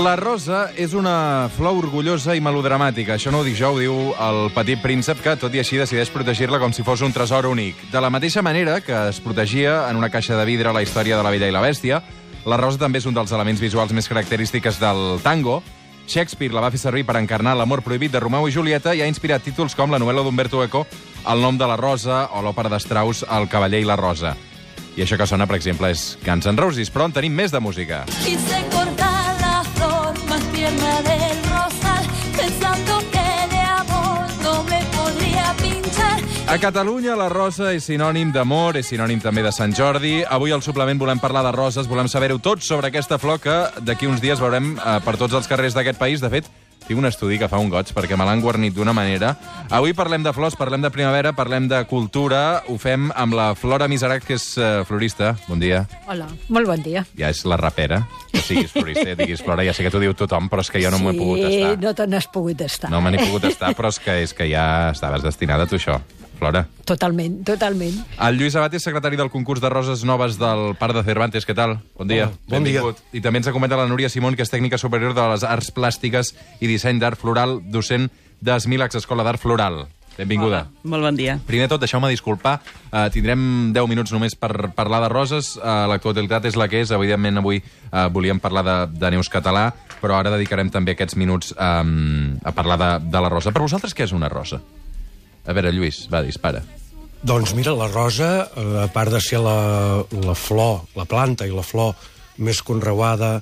La rosa és una flor orgullosa i melodramàtica. Això no ho dic jo, ho diu el Petit Príncep, que tot i així decideix protegir-la com si fos un tresor únic. De la mateixa manera que es protegia en una caixa de vidre la història de La Bella i la Bèstia, la rosa també és un dels elements visuals més característics del tango. Shakespeare la va fer servir per encarnar l'amor prohibit de Romeu i Julieta i ha inspirat títols com la novel·la d'Umberto Eco, El nom de la rosa, o l'òpera de Strauss, El cavaller i la rosa. I això que sona, per exemple, és Guns N' Roses, però en tenim més de música. Quise cortar la flor más tierna del rosal, pensando que de amor no me podría pinchar. A Catalunya la rosa és sinònim d'amor, és sinònim també de Sant Jordi. Avui al suplement volem parlar de roses, volem saber-ho tot sobre aquesta flor que d'aquí uns dies veurem per tots els carrers d'aquest país. De fet, tinc un estudi que fa un goig, perquè me l'han guarnit d'una manera. Avui parlem de flors, parlem de primavera, parlem de cultura. Ho fem amb la Flora Miserac, que és florista. Bon dia. Hola, molt bon dia. Ja és la rapera. Que siguis florista, diguis Flora, ja sé que t'ho diu tothom, però és que jo no m'ho he pogut estar. Sí, no te n'has pogut estar. No me n'he pogut estar, però és que ja estaves destinada a tu, això. Flora. Totalment, totalment. El Lluís Abate és secretari del concurs de roses noves del Parc de Cervantes. Què tal? Bon dia. Bon dia. I també ens acometa la Núria Simón, que és tècnica superior de les arts plàstiques i disseny d'art floral, docent d'Esmilax Escola d'Art Floral. Benvinguda. Hola, molt bon dia. Primer de tot, deixeu-me disculpar. Tindrem 10 minuts només per parlar de roses. L'actualitat és la que és. Evidentment, avui volíem parlar de Neus Català, però ara dedicarem també aquests minuts a parlar de la rosa. Per vosaltres, què és una rosa? A veure, Lluís, va, dispara. Doncs mira, la rosa, a part de ser la flor, la planta i la flor més conreuada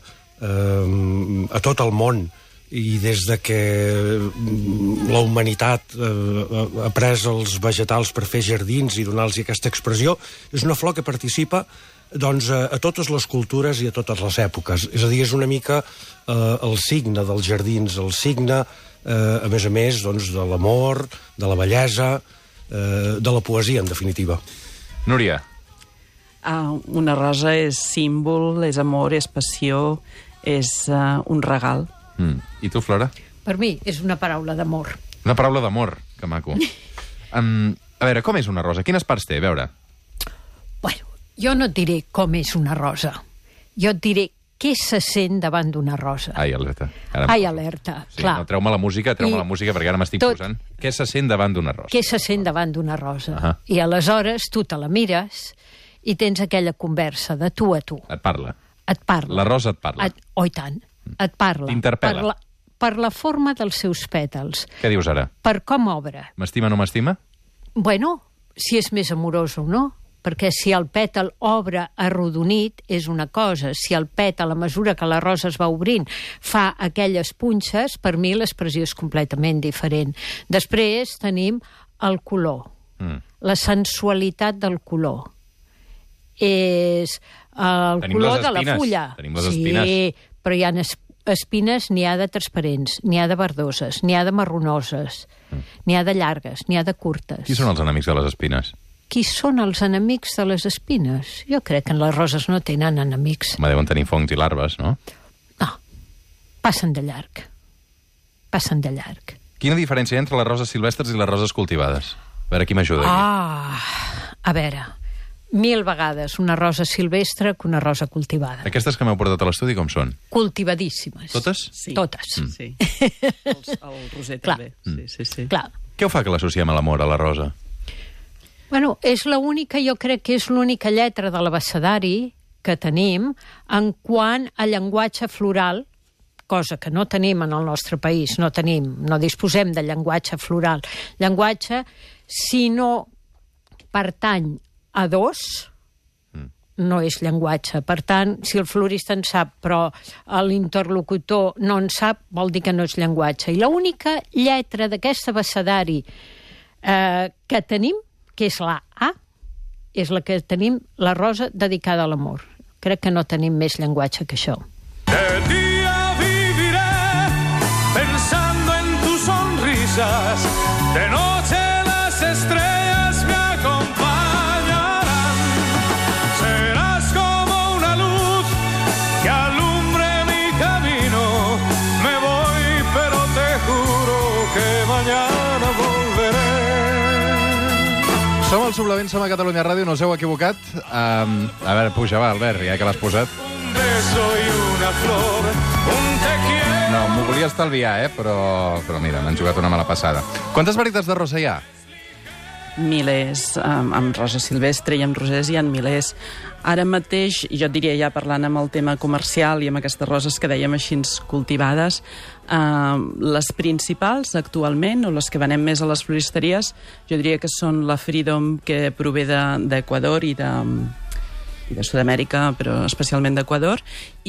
a tot el món, i des de que la humanitat ha pres els vegetals per fer jardins i donar-los aquesta expressió, és una flor que participa doncs, a totes les cultures i a totes les èpoques. És a dir, és una mica el signe dels jardins, el signe, a més, doncs, de l'amor, de la bellesa, de la poesia, en definitiva. Núria. Una rosa és símbol, és amor, és passió, és un regal. I tu, Flora? Per mi és una paraula d'amor. Una paraula d'amor, que maco. A veure, com és una rosa? Quines parts té? A veure. Bueno, jo no et diré com és una rosa. Jo et diré què se sent davant d'una rosa. Ai, alerta. Ai, alerta, sí, clar. No, treu-me la música, perquè ara m'estic posant. Què se sent davant d'una rosa? Què se sent davant d'una rosa. I aleshores tu te la mires i tens aquella conversa de tu a tu. Et parla. Et parla. La rosa et parla. Oh, i tant. Et parla. T'interpel·la. Per la forma dels seus pètals. Què dius ara? Per com obre. M'estima o no m'estima? Bueno, si és més amorós o no. Perquè si el pètal obre arrodonit és una cosa, si el pètal, a mesura que la rosa es va obrint, fa aquelles punxes, per mi l'expressió és completament diferent. Després tenim el color, la sensualitat del color. És el color de la fulla. Tenim les espines. Sí, però hi ha espines, n'hi ha de transparents, n'hi ha de verdoses, n'hi ha de marronoses, n'hi ha de llargues, n'hi ha de curtes. Qui són els enemics de les espines? Qui són els enemics de les espines? Jo crec que les roses no tenen enemics. Home, deuen tenir fongs i larves, no? No, passen de llarg. Passen de llarg. Quina diferència hi ha entre les roses silvestres i les roses cultivades? A veure, qui m'ajuda aquí? A veure, 1000 vegades una rosa silvestre que una rosa cultivada. Aquestes que m'heu portat a l'estudi com són? Cultivadíssimes. Totes? Sí. Totes. Sí. El roser Clar. també. Sí. Clar. Què ho fa que l'associem a l'amor, a la rosa? Bueno, és l'única, jo crec que és l'única lletra de l'abecedari que tenim en quant a llenguatge floral, cosa que no tenim en el nostre país, no disposem de llenguatge floral. Llenguatge, si no pertany a dos, no és llenguatge. Per tant, si el florista en sap, però l'interlocutor no en sap, vol dir que no és llenguatge. I l'única lletra d'aquest abecedari que tenim, que és la A, és la que tenim, la rosa dedicada a l'amor. Crec que no tenim més llenguatge que això. De día viviré pensando en tus sonrisas, de noche las estrellas me acompañarán. Serás como una luz que alumbre mi camino. Me voy, pero te juro que mañana volveré. Som al suplement, som a Catalunya Ràdio, no us heu equivocat? A veure, puja, va, Albert, ja que l'has posat. Un beso y una flor, un te quiero. volia estalviar, però mira, m'han jugat una mala passada. Quantes varietats de rosa hi ha? Milers, amb rosa silvestre i amb rosers hi ha milers. Ara mateix, jo et diria ja parlant amb el tema comercial i amb aquestes roses que dèiem així cultivades, les principals actualment, o les que venem més a les floristeries, jo diria que són la Freedom, que prové d'Equador i de Sud-amèrica, però especialment d'Equador,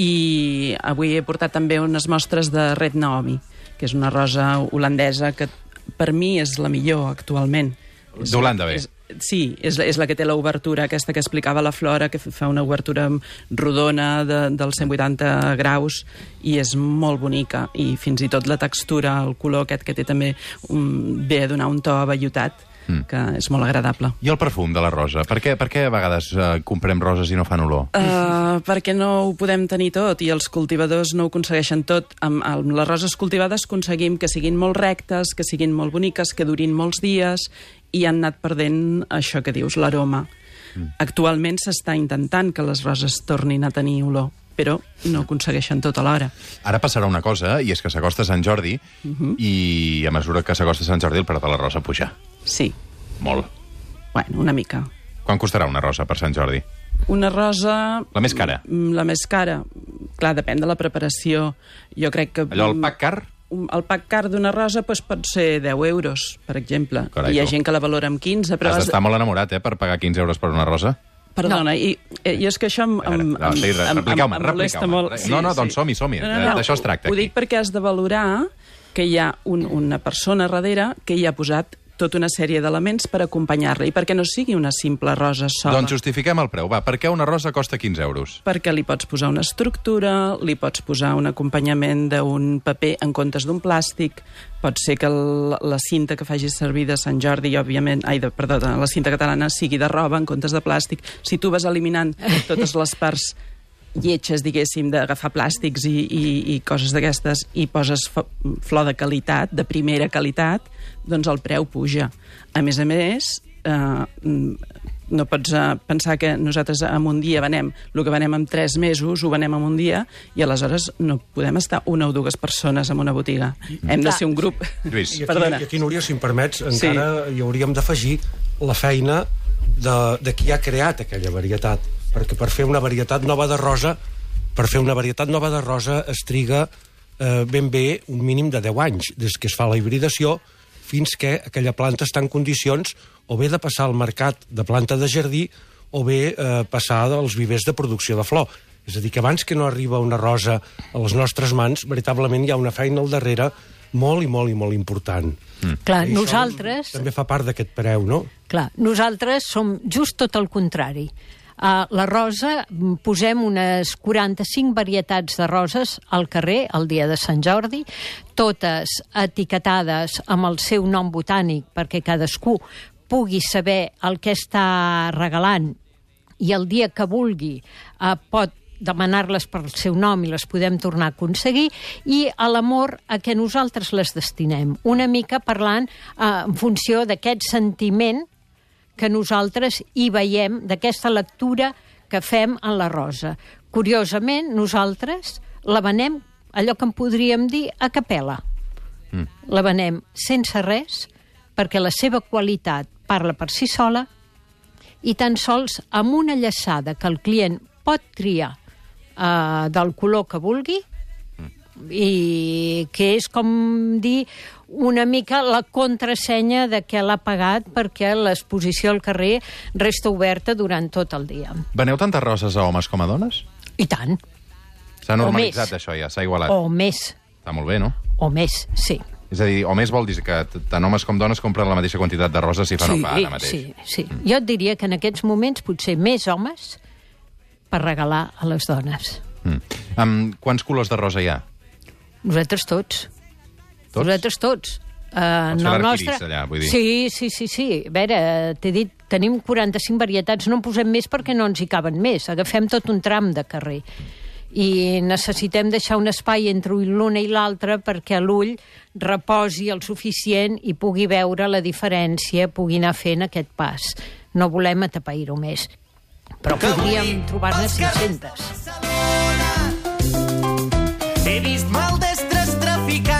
i avui he portat també unes mostres de Red Naomi, que és una rosa holandesa que per mi és la millor actualment. D'Holanda, bé. Sí, és la que té l'obertura aquesta que explicava la Flora, que fa una obertura rodona dels 180 graus i és molt bonica, i fins i tot la textura, el color aquest que té també ve a donar un to avellutat, que és molt agradable. I el perfum de la rosa? Per què a vegades comprem roses i no fan olor? Perquè no ho podem tenir tot i els cultivadors no ho aconsegueixen tot. Amb les roses cultivades aconseguim que siguin molt rectes, que siguin molt boniques, que durin molts dies, i han anat perdent això que dius, l'aroma. Actualment s'està intentant que les roses tornin a tenir olor, però no aconsegueixen tot alhora. Ara passarà una cosa, i és que s'acosta Sant Jordi, i a mesura que s'acosta Sant Jordi el preu de la rosa puja. Sí. Molt. Bueno, una mica. Quan costarà una rosa per Sant Jordi? Una rosa... La més cara? La més cara. Clar, depèn de la preparació. Jo crec que... Allò, el pack car? El pack car d'una rosa pot ser 10 euros, per exemple. Carai, hi ha gent que la valora amb 15, però... Has d'estar molt enamorat, per pagar 15 euros per una rosa? Perdona, i és que això em molesta molt. No, doncs som-hi. D'això es tracta. Ho dic perquè has de valorar que hi ha una persona darrere que hi ha posat tota una sèrie d'elements per acompanyar-la i perquè no sigui una simple rosa sola. Doncs justifiquem el preu. Va, per què una rosa costa 15 euros? Perquè li pots posar una estructura, li pots posar un acompanyament d'un paper en comptes d'un plàstic, pot ser que la cinta que facis servir de Sant Jordi, òbviament, la cinta catalana sigui de roba en comptes de plàstic. Si tu vas eliminant totes les parts lletges, diguéssim, d'agafar plàstics i coses d'aquestes i poses flor de qualitat, de primera qualitat, doncs el preu puja. A més, no pots pensar que nosaltres en un dia venem el que venem en 3 mesos, ho venem en un dia, i aleshores no podem estar una o dues persones en una botiga. Hem de ser un grup. Lluís. I aquí, Núria, si em permets, encara hi hauríem d'afegir la feina de qui ha creat aquella varietat. Perquè per fer una varietat nova de rosa, es triga ben bé un mínim de 10 anys, des que es fa la hibridació fins que aquella planta està en condicions o bé de passar al mercat de planta de jardí o bé passar dels vivers de producció de flor. És a dir, que abans que no arriba una rosa a les nostres mans, veritablement hi ha una feina al darrere molt i molt i molt important. Clar, I nosaltres... també fa part d'aquest preu, no? Clar, nosaltres som just tot el contrari. La rosa, posem unes 45 varietats de roses al carrer el dia de Sant Jordi, totes etiquetades amb el seu nom botànic perquè cadascú pugui saber el que està regalant i el dia que vulgui pot demanar-les pel seu nom i les podem tornar a aconseguir, i a l'amor a què nosaltres les destinem. Una mica parlant en funció d'aquest sentiment que nosaltres hi veiem, d'aquesta lectura que fem en la rosa. Curiosament, nosaltres la venem, allò que en podríem dir, a capella. La venem sense res, perquè la seva qualitat parla per si sola, i tan sols amb una llaçada que el client pot triar del color que vulgui, i que és com dir una mica la contrasenya de què l'ha pagat perquè l'exposició al carrer resta oberta durant tot el dia. Veneu tantes roses a homes com a dones? I tant. S'ha normalitzat això ja, s'ha igualat. O més. Està molt bé, no? O més, sí. És a dir, o més vol dir que tant homes com dones compren la mateixa quantitat de roses si fan el pa ara mateix. Sí. Jo et diria que en aquests moments potser més homes per regalar a les dones. Quants colors de rosa hi ha? Nosaltres tots. Tots? Nosaltres tots. Pots fer l'arquiris allà, vull dir. Sí. A veure, t'he dit, tenim 45 varietats, no en posem més perquè no ens hi caben més. Agafem tot un tram de carrer. I necessitem deixar un espai entre l'una i l'altra perquè l'ull reposi el suficient i pugui veure la diferència, pugui anar fent aquest pas. No volem atapeir-ho més. Però podríem trobar-ne 500. He vist maldestres traficants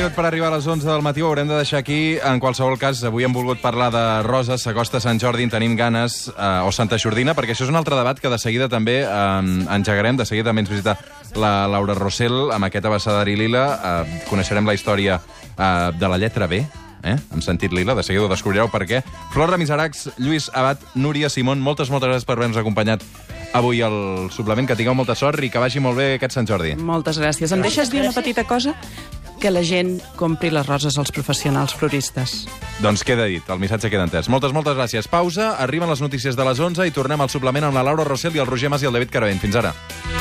minut per arribar a les 11 del matí, ho haurem de deixar aquí. En qualsevol cas, avui hem volgut parlar de roses, s'acosta Sant Jordi, en tenim ganes, o Santa Jordina, perquè això és un altre debat que de seguida també engegarem. De seguida també ens visita la Laura Rossell amb aquest abecedari lila. Coneixerem la història de la lletra B, en sentit lila, de seguida ho descobrireu per què. Flor Miseracs, Lluís Abad, Núria Simón, moltes gràcies per haver-nos acompanyat avui al suplement. Que tingueu molta sort i que vagi molt bé aquest Sant Jordi. Moltes gràcies. Em deixes dir una petita cosa? Que la gent compri les roses als professionals floristes. Doncs queda dit, el missatge queda entès. Moltes gràcies. Pausa, arriben les notícies de les 11 i tornem al suplement amb la Laura Rossell i el Roger Mas i el David Caravent. Fins ara.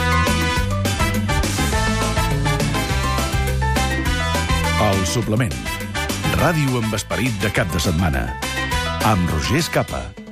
El suplement. Ràdio amb esperit de cap de setmana. Amb Roger Escapa.